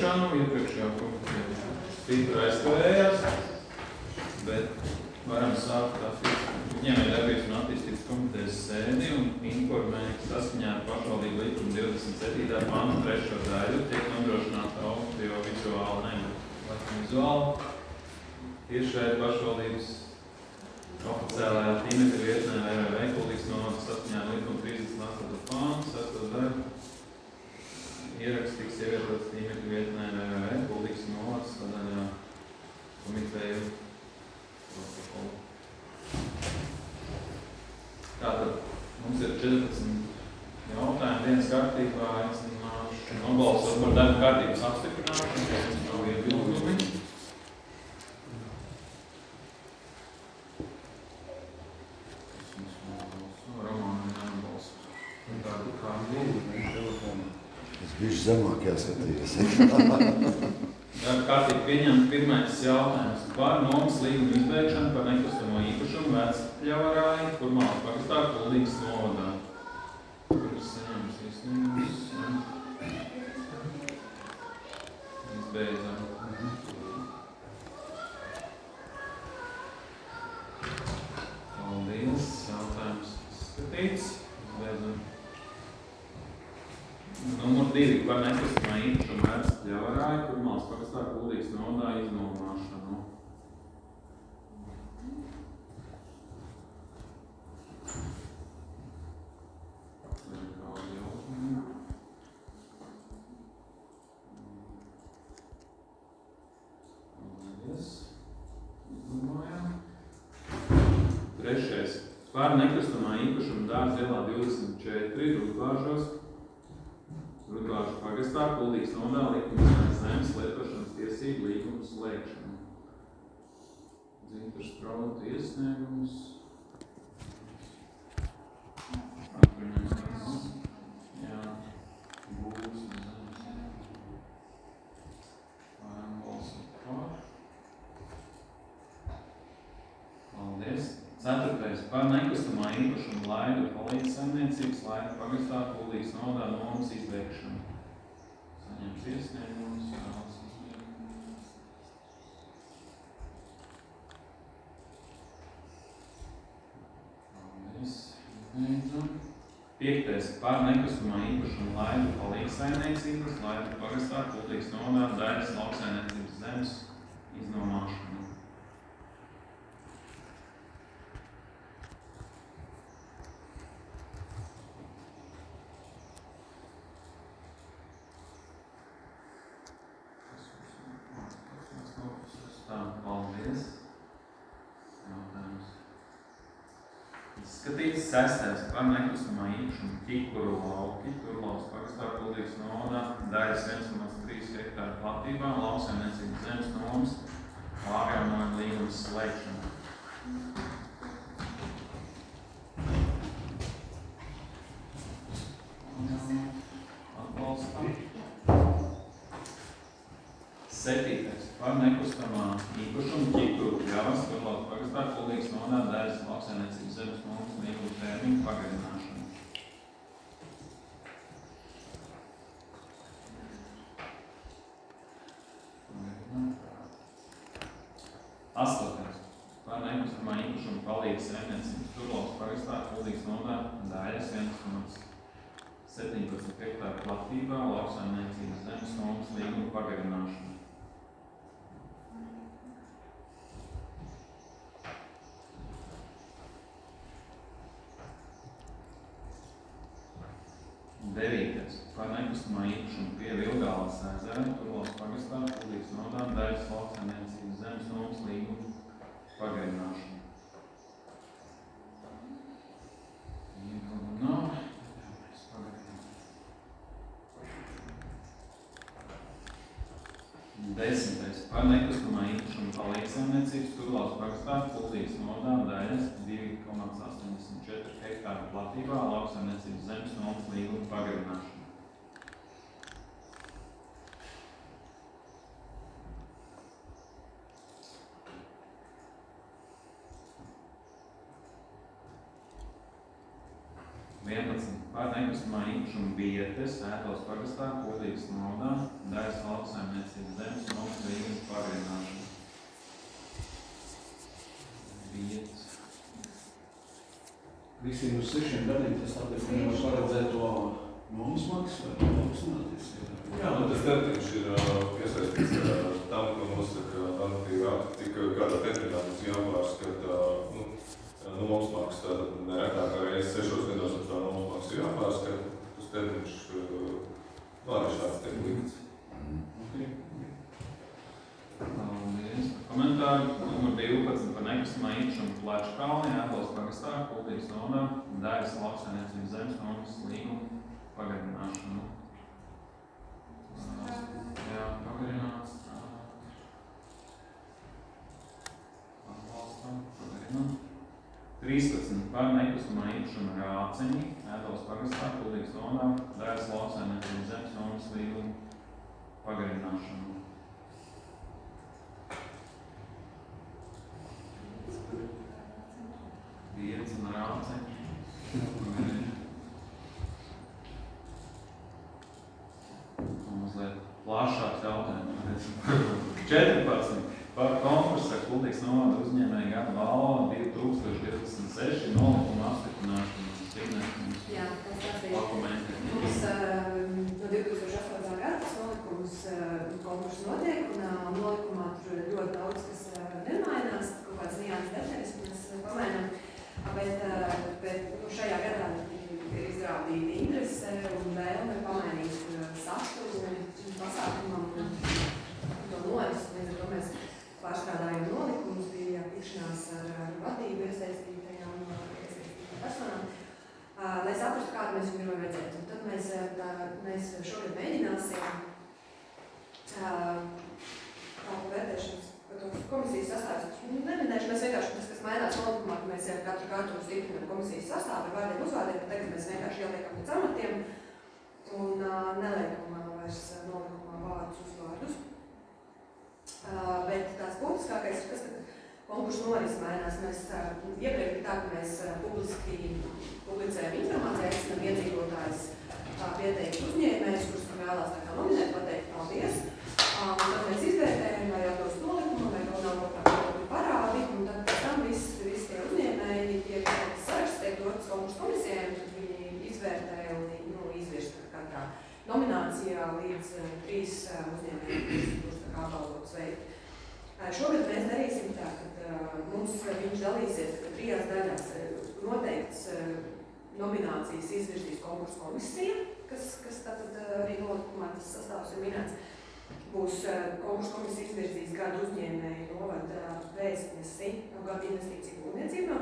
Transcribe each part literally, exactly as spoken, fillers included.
izvēršanu. Iepriekšējā komitejā Pītra aizkavējās, bet varam sākt uzņēmējdarbības un attīstības komitejas sēdi un informēt, ka saskaņā ar pašvaldību likumu divdesmit septītā pantu trešo daļu tiek nodrošināta audiovizuāla, ne vizuāla tiešraide pašvaldības oficiālajā tīmekļa vietnē w w w kultīgs nomaksas saskaņā ar likumu trīsdesmit astoto pantu sesto daļu. Ieraksts tiks ievietots tīmekļa vietnē w w w kultīgs nomaksas sadaļā komiteju protokolu. Tātad mums ir četrpadsmit jautājumi dienas kārtībā, aicināšu nobalsot par darba kārtības apstiprināšanu, kas mums nav iebildumi. Es biju zemāk jāskatījos. Darba kārtība pieņemta. Pirmais jautājums par nomas līgumu izbeigšanu par nekustamo īpašumu Vecpļavarāji, Kurmālas pagastā, Kuldīgas novadā. Kuras saņems izsniegumus. Izbeidzam. Paldies. Jautājums skatīts. Izbeidzam. Numur divi par nekustamā īpašumu Vecpļavarāji, Kurmālas pagastā, Kuldīgas novadā iznomāšanu. Trešais. Par nekustamā īpašumu Dārza ielā divdesmit četri Rudbāžos, Rudbāžu pagastā, Kuldīgas novadā likumizmaiņas zemes lietošanas tiesību līgumu slēgšanu. Dzintars Strauta iesniegums. Atbrīnās. Jā. Būs. Varam balsot par. Paldies. Ceturtais. Par nekustamā īpašumu Laidu palīdzsaimniecības Laidu pagastā, Kuldīgas novadā nomas izbeigšanu. Saņems iesniegumus, vēlas izniegumus. Paldies. Izbeidzam. Piektais. Par nekustamā īpašumu Laidu palīdzsaimniecības Laidu pagastā, Kuldīgas novadā daļas lauksaimniecības zemes iznomāšanu. Paldies. Jautājums. Izskatīts. Sestais. Par nekustamā īpašumu Ķikuru lauki, Turlavas pagastā, Kuldīgas novadā, daļas viens komā trīs hektāru platībā, lauksaimniecības zemes nomas, pārjaunojumu līgumas slēgšana. Atbalstam. Septītais. Par nekustamā īpašumu Ķikuru pļavas, Turlavas pagastā, Kuldīgas novadā, daļas lauksaimniecības zemes nomas līguma termiņu pagarināšanu. Astotais. Par nekustamā īpašumu palīdzsaimniecības Turlavas pagastā, Kuldīgas novadā, daļas viens komā septiņpadsmit hektāru platībā, lauksaimniecības zemes nomas līguma pagarināšanu. Devītais. Par nekustamā īpašumu pie Vilgālas ezera, Turlavas pagastā, Kuldīgas novadā, daļas lauksaimniecības zemes nomas līguma pagarināšanu. Nav. Desmitais. Par nekustamā īpašumu palīdzsaimniecības Turlavas pagastā, Kuldīgas novadā, daļas divi komā astoņdesmit četri hektāru platībā, lauksaimniecības zemes nomas līguma pagarināšanu. vienpadsmit. Par nekustamā īpašuma vietas Ēteles pagastā Kuldīgas novadā daļas lauksaimniecības zemes nomas līguma pagarināšana. Vietas. Visiem uz sešiem gadiem tas tāpēc nevar paredzēt to nomas maksu vai augstināt. Jā, nu tas termiņš ir piesaistīts tam, ka nosaka normatīvi akti, cik kādā termiņā mums jāpārskata nu, nomas maksu. Tātad neretāk kā reizes sešos gados ar tā nomas maksu jāpārskata. Tas termiņš arī šāds tiek likts. Okay. Paldies. Komentāri numur divpadsmit par nekustamā īpašuma Plačkalni Ēteles pagastā Kuldīgas novadā daļas lauksaimniecības zemes nomas līguma pagarināšanu. Jā, pagarināts. Atbalstam, pagarinām. trīspadsmit par nekustamā īpašuma Rāceņi Ēteles pagastā Kuldīgas novadā daļas lauksaimniecības zemes nomas līguma pagarināšanu. Vietas un Rāceņi. Mazliet plašāks jautājums. četrpadsmit par konkursu ar Kuldīgas novada uzņēmēju gada balvu divi tūkstoši divdesmit seši nolikuma apstiprināšanu. Jā, tas tas bija. Dokumenti. Mums uh, no divi tūkstoši astoņā gada tas nolikums uh, konkursu notiek, un uh, nolikumā tur ļoti daudz, kas uh, nemainās, kaut kāds nianses detaļas, mēs uh, pamainām. Bet, uh, bet nu, šajā gadā ir izrādīta interese un vēlme pamainīt uh, saturu un pasākumam un to noris. Līdz ar to mēs pārstrādājam nolikumus, bija tikšanās ar, ar vadību iesaistītajām iesaistītajām personām, uh, lai saprastu, kādu mēs viņu gribam redzēt. Un tad mēs, uh, mēs šogad mēģināsim uh, tādu vērtēšanas komisijas sastāvs. Neminēšu, mēs vienkārši tas, kas mainās nolikumā, ka mēs jau katru kārtu stiprinām komisijas sastāvu ar vārdiem uzvārdiem, bet tagad mēs vienkārši ieliekam pēc amatiem un uh, neliekam uh, vairs nolikumā vārdus uzvārdus. Uh, bet tās būtiskākais ir tas, ka konkursu noris mainās. Mēs uh, iepriekš bija tā, ka mēs uh, publiski publicējam informāciju, aicinām iedzīvotājus uh, pieteikt uzņēmējus, kurus vēlās tā kā nominēt, pateikt paldies. Uh, un tad mēs izvērtējam, vai atbilst nolikumam, vai kaut nav kaut kādi parādi, un tad pēc tam visi, visi tie uzņēmēji tiek saraksts, tiek dotas konkursu komisijai, un tad viņi izvērtē un nu, izvirst katrā nominācijā līdz uh, trīs uh, uzņēmējiem, kurus tā kā apbalvotus veikt. Uh, šogad mēs darīsim tā, ka uh, mums uh, viņš dalīsies ka trijās daļās. Uh, noteikts uh, nominācijas izvirzīs konkursu komisija, kas, kas tātad uh, arī nolikumā tas sastāvs ir minēts. Būs uh, konkursu komisija izvirzīs gadu uzņēmēju novada vēstnesi no gada investīciju būvniecībā.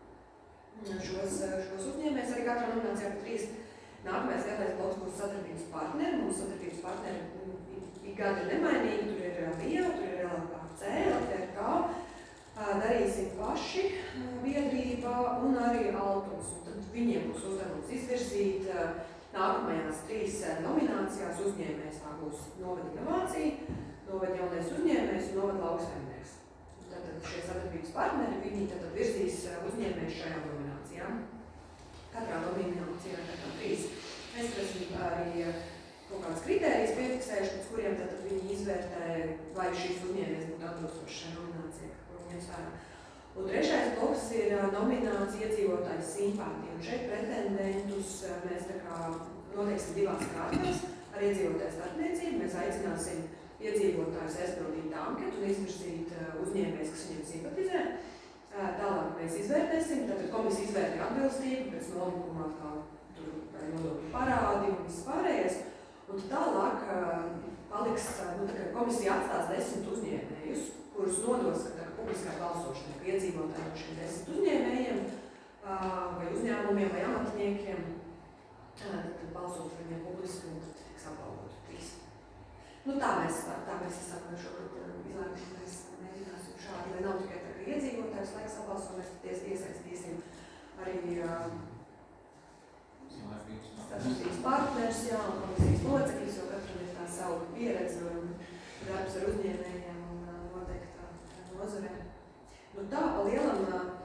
Šos, šos uzņēmējus arī katrā nominācijā par trīs. Nākamais lielais bloks būs sadarbības partneri. Mums sadarbības partneri ik gadi ir nemainīgi. Tur ir Lieva, tur ir L L K C, L T R K. Uh, darīsim paši uh, biedrībā un arī Altums. Un tad viņiem būs uzdevums izvirzīt uh, nākamajās trīs nominācijās uzņēmējs. Tā būs novada inovācija, novada jaunais uzņēmējs un novada lauksaimnieks. Tātad šie sadarbības partneri, viņi tātad virzīs uzņēmējus šajā nominācijā. Katrā nominācijā tātad trīs. Mēs esam arī kaut kādas kritērijas piefiksējuši, pēc kuriem tātad viņi izvērtē, vai šīs uzņēmējs būtu atbilstošs šajā nominācijā, ko viņiem svērā. Un trešais bloks ir nominācija iedzīvotāju simpātija. Un šeit pretendentus mēs tā kā noteiksim divās kārtās ar iedzīvotāju starpniecību. Mēs aicināsim iedzīvotājus aizpildīt anketu un izvirzīt uzņēmējus, kas viņiem simpatizē. Tālāk mēs izvērtēsim, tātad komisija izvērtē atbilstību, pēc nolikumā kā tur nodokļu parādi un viss pārējais. Un tālāk paliks, nu tā kā komisija atstās desmit uzņēmējus, kurus nodos, ka tā kā publiskā balsošanai, ka iedzīvotāji no šiem desmit uzņēmējiem vai uzņēmumiem vai amatniekiem, tad balsot par viņiem publiski un tad tiks apbalvoti trīs. Nu tā mēs, tā, tā mēs esam šogad izlēmuši, mēs mēģināsim šādi, lai nav tikai tā, ka iedzīvotājs laiks apbalso, mēs ties iesaistīsim arī starptautības partners, jā, un komisijas locekļus, jo katram ir tā savu pieredzi un darbs ar uzņēmējiem un noteikti tā nozarē. Nu tā, pa lielam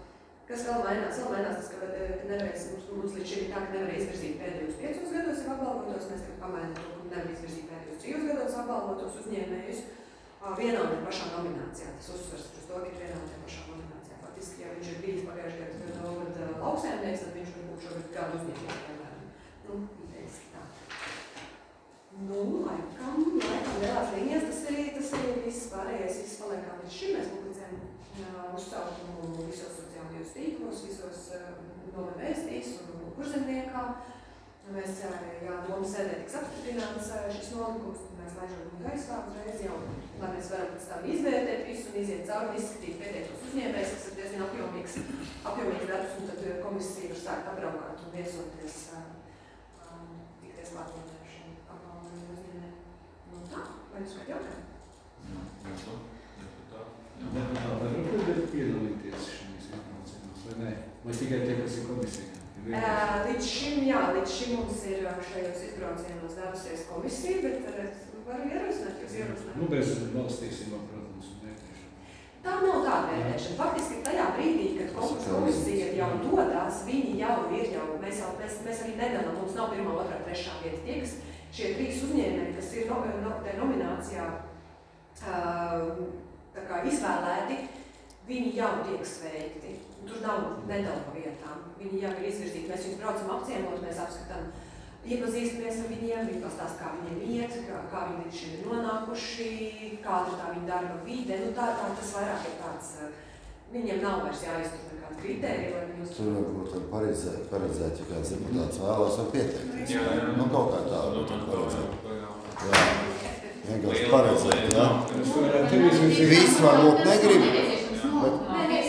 Kas vēl mainās? Vēl mainās tas, ka, ka nevarēs, mums, mums līdz šim ir tā, ka nevar izvirzīt pēdējos piecos gados jau apbalvotos, mēs tagad pamainām to, ka nevar izvirzīt pēdējos trijos gados apbalvotos uzņēmējus. Vienā un tā pašā nominācijā. Tas uzsvars uz to, ka ir vienā un tā pašā nominācijā. Faktiski, ja viņš ir bijis pagājušajā gadā gada lauksaimnieks, tad viņš var būt šogad kādu uzņēmēju, piemēram. Nu, idejas tā. Nu, laikam, laikam, lielās līnijas, tas ir, tas ir viss pārējais, viss paliek kā līdz šim. Mēs publicējam uzsaukumu visos sociālajos tīklos, visos Nome vēstīs un Kurzemniekā. Mēs, jā, domas sēdē tiks apstiprināts šis nolikums, un mēs laižam viņu gaisā uzreiz jau, lai mēs varam pēc tam izvērtēt visu un iziet cauri un izskatīt pieteiktos uzņēmējus, kas ir diezgan apjomīgs, apjomīgs darbs, un tad komisija var sākt apbraukāt un viesoties, um, tikties klātotnē šiem apbalvojumiem uzņēmējiem. Nu tā, vai jūs kādi jautājumu? Jā, jā, tā. Deputāti var piedalīties šīs informācijās, vai ne? Vai tikai tie, kas ir komisija? Uh, līdz šim, jā, līdz šim mums ir šajos izbraucienos devusies komisija, bet uh, varu ierosināt, jūs ierosināt. Nu, bez valstīsībā, protams, un vērtēšana. Tā nav tāda vērtēšana. Faktiski tajā brīdī, kad konkursu komisija jau dodās, viņi jau ir jau, mēs, jau, mēs, mēs arī nedalām, mums nav pirmā, otrā, trešā vieta. Tie, kas šie trīs uzņēmēji, kas ir no, no, nominācijā uh, tā kā izvēlēti, viņi jau tiek sveikti. Tur nav nedalpa vietām. Viņi jau ir izvirzīti. Mēs viņus braucam apciemot, mēs apskatām, iepazīstamies ar viņiem, viņi pastāst, kā viņiem iet, kā, kā viņi līdz šim ir nonākuši, kāda tā viņa darba vide. Nu, tā, tā, tas vairāk ir tāds, viņiem nav vairs jāiztur nekāda kritērija, lai viņus... Tur varbūt var paredzēt, paredzēt, ja kāds deputāts vēlās var pieteikt. Jā, jā. Nu, kaut kā tā varbūt var paredzēt. Jā. Vienkārši paredzēt, jā. Viss varbūt negrib, bet...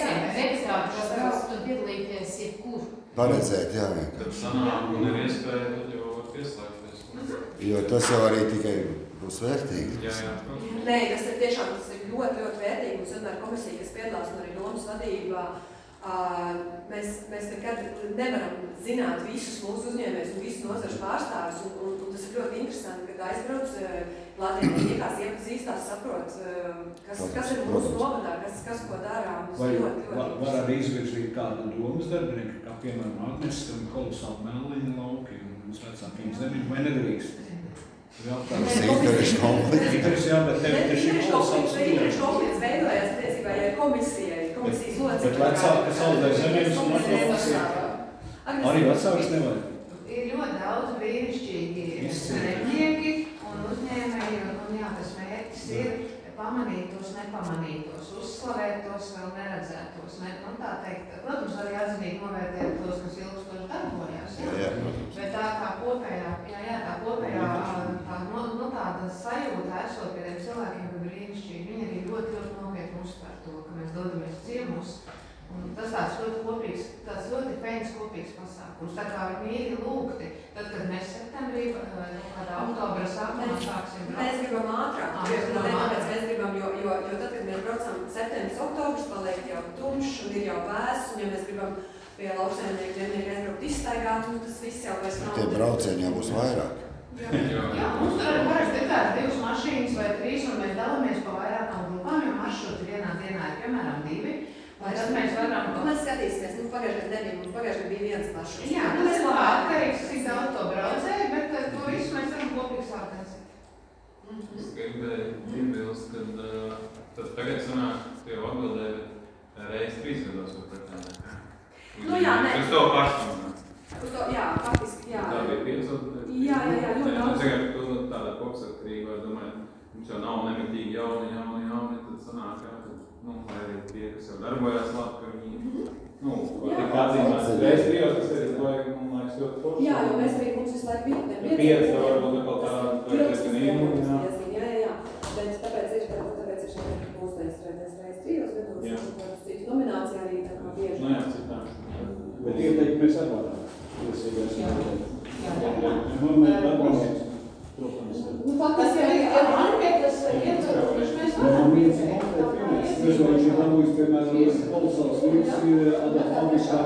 piedalīties jebkur. Paredzēt, jā, Kad vienkārši. sanāk un ir iespēja, tad jau var pieslēgties. Jo tas jau arī tikai būs vērtīgi. Jā, jā. Nē, tas ir tiešām tas ir ļoti, ļoti vērtīgi. Mums vienmēr komisija, kas piedalās un arī domas vadībā, mēs, mēs nekad nevaram zināt visus mūsu uzņēmējus un visus nozares pārstāvjus. Un, un, un tas ir ļoti interesanti, kad aizbrauc Latvijas iepazīstās, saprot, kas, kas ir mūsu novadā, kas, kas ko dara. Vai ļoti, ļoti var, var arī izvirzīt kādu domas darbinieku, kā piemēram Agnes, kam ir kolosāli melniņa lauki un mums vecākiem zemiņu, vai nedrīkst? Tas ir interešu konflikts. Interešu, jā, bet tev taču ir kolosāls interešu konflikts veidojās tiesībā komisijai, komisijas locekļi. Bet vecāki, kas audzē zemiņus un atbalstīs, arī vecāks nevajag. Ir ļoti daudz brīnišķīgi strēmnieki un uzņēmēji, un, un jā, tas mērķis ir pamanīt tos nepamanītos, uzslavēt tos vēl neredzētos. Ne, nu, tā teikt, protams, arī atzinīgi novērtēt tos, kas ilgstoši darbojās. Jā, jā, protams. Bet tā, tā kopējā, jā, jā, tā kopējā tā, no, no tāda sajūta esot pie tiem cilvēkiem, ka brīnišķīgi, viņi arī ļoti, ļoti nopietni uztver to, ka mēs dodamies ciemos. Un tas tāds ļoti kopīgs, tāds ļoti fēns kopīgs pasākums. Tā kā viņi mīļi lūgti, tad, kad mēs septembrī, kādā oktobra sākumā sāksim braukt. Mēs gribam ātrāk, Ah, jo, gribam tāpēc ātrāk. mēs gribam, jo, jo, jo tad, kad mēs braucam septembris, oktobrs, paliek jau tumšs un ir jau vēss, un ja mēs gribam pie lauksaimnieku vienīgi aizbraukt izstaigāt, nu tas viss jau vairs nav. Tie braucieni jau būs vairāk. Jā. Jā, mums tur parasti ir tādas divas mašīnas vai trīs, un mēs dalāmies pa vairākām grupām, jo maršruti vienā dienā ir, piemēram, divi. Vai tad mēs varam... Nu, mēs skatīsimies, nu pagājušajā gadā nebija, mums pagājušajā gadā bija viens maršruts. Jā, nu, tas ir labāk. atkarīgs, cik daudz to braucēja, bet uh, to visu mēs varam kopīgi sākt. Es gribēju piebilst, kad uh, tad tagad sanāk, tu jau atbildēji, bet reiz trīs gados var pretendēt. Nu jā, nē. Uz to pašu. Uz to, jā, faktiski, jā. Tā bija piecot. Jā, jā, jā, ļoti daudz. Tagad tu tādā kopsakarībā, domāju, mums jau nav nemitīgi jauni, jauni, jauni, tad sanāk, jā, tad, nu, vai arī tie, kas jau darbojās labi, ka viņi, nu, ko Jā. tik atzīmēs. Reiz trijos, tas ir, vajag, man liekas, ļoti forši. Jā, jo mēs arī mums visu laiku bija. Pieci, tā varbūt nekal tā, vai diezgan ilgi, jā. Jā, jā, jā. Bet tāpēc ir, tāpēc ir šeit mūsu neizstrādēs reiz trijos gados. Jā. Un citu nomināciju arī tā kā bieži. Nu jā, citām. Bet ieteikti mēs atbādām. Tiesīgās Jā. Normēr atbalstīs, protams. Nu, Tas faktiski jau arī ir jā. anketas ietver, kurš mēs Man varam viens ieteikt. konkrēti piemērs. Mēs vai viņš ir dabūjis, piemēram, kolosāls līdz ir adafabiskā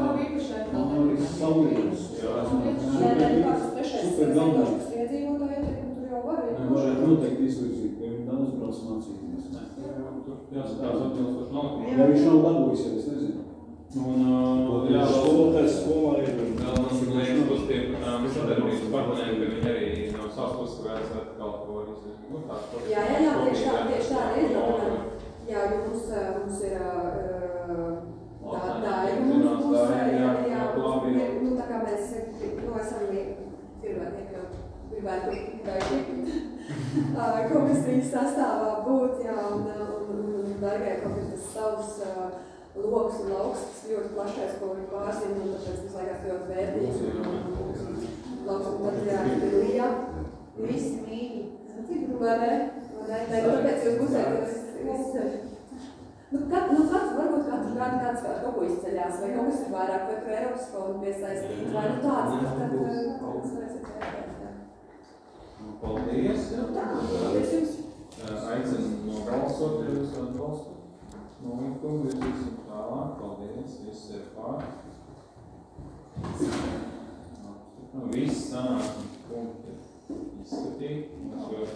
Maris Saulīnas. Nē, nē, kāds trešais Super galvenais. kas iedzīvotāji ieteikumu tur jau var. Mēs varētu noteikti izvirzīt, jo viņi daudz brauc mācīties. Jāskatās atbilstoši nolikumā. Ja viņš nav dabūjis, jau es nezinu. Un, uh, jā, Skolotājs skolā ir vēl man liekas pozitīvi par tām sadarbības partneriem, ka viņi arī no savas puses vajadzētu kaut ko izdarīt. Nu, tā, Jā, jā, jā, tieši tā, tieši tā ir. Jā, jo mums, mums ir tā, tā ir mums pusē, jā, jā, nu tā kā mēs, nu, esam gribētu iekļaut, gribētu gribētu komisijas sastāvā būt, jā, un, un, un Dargai kaut ir tas savs loks un lauks, tas ļoti plašais, ko viņi pārzina, un tāpēc mums laikās ļoti vērtīgi. Lauks un tad, jā, ir Lija, visi mīļi, vai ne? Vai ne? Nē, tāpēc jūs būsiet, nu, kat, nu, kāds, varbūt katru gadu kāds kaut ko izceļās, vai kaut kas ir vairāk, vai tur Eiropas fondu piesaistīt, vai nu tāds, tad, tad, kāds varēsiet vērtēt, jā. Paldies, jā. Tā, paldies jums. Aicinu nobalsot, ja jūs atbalstat. Nolikumu virzīsim tālāk, paldies, viss ir pār. Nu, viss sanāksmes punkti izskatīt, mums ļoti